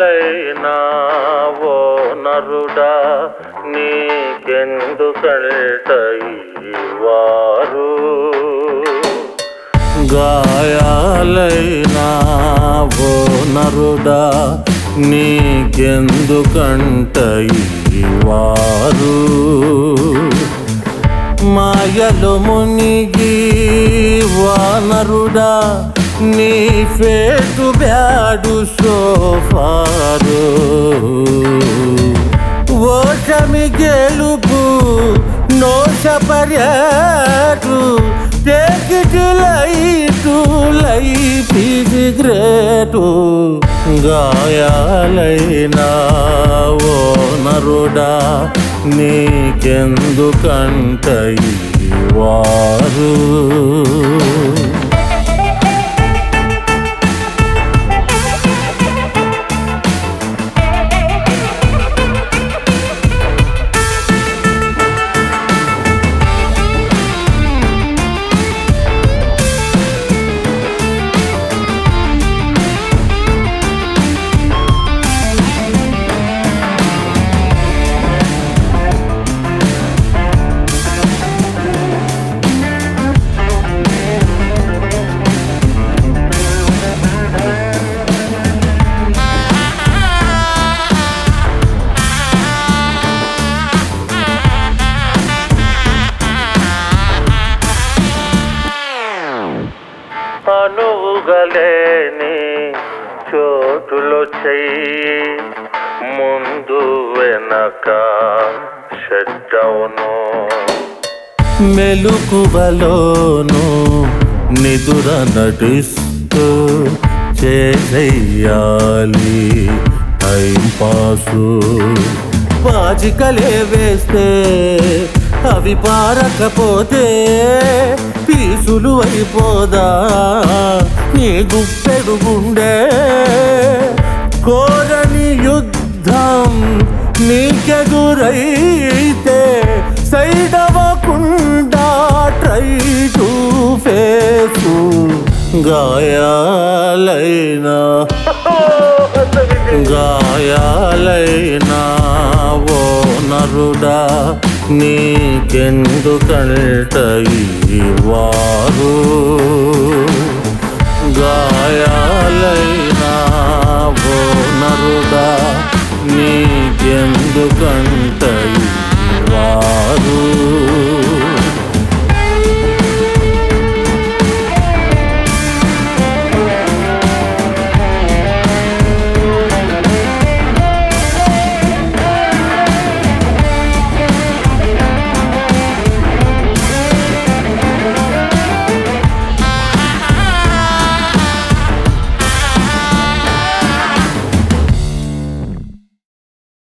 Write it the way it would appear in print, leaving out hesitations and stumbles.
గాయాలైనా ఓ నరుడా నీకెందుకంట ఈ వారు గాయాలైనా ఓ నరుడా నీకెందుకంట ఈ వారు మాయలు మునిగి వానరుడా నీ ఫేటు బ్యాడు సోఫారు ఓషమి గెలుపు నోషపర్యాటు టేకిటి లైటు లైఫ్ ఇది గ్రేటు గాయాలైనా ఓ నరుడా నీకెందుకంట ఈ వారు అనువుగలేని చోటులో చెయ్యి ముందు వెనక షట్డౌను మెలుకువలోను నిదుర నటిస్తూ చేయాలి టైం పాసు పాచికలే వేస్తే అవి పారకపోతే పీసులు అయిపోదా నీ గుప్పెడు గుండె కోరని యుద్ధం నీకెదురైతే సైడ్ అవ్వకుండా ట్రై టు ఫేసు గాయాలైనా ఓ నరుడా నీకెందుకంట ఈ వారు గాయాలైనా ఓ నరుడా నీకెందుకంట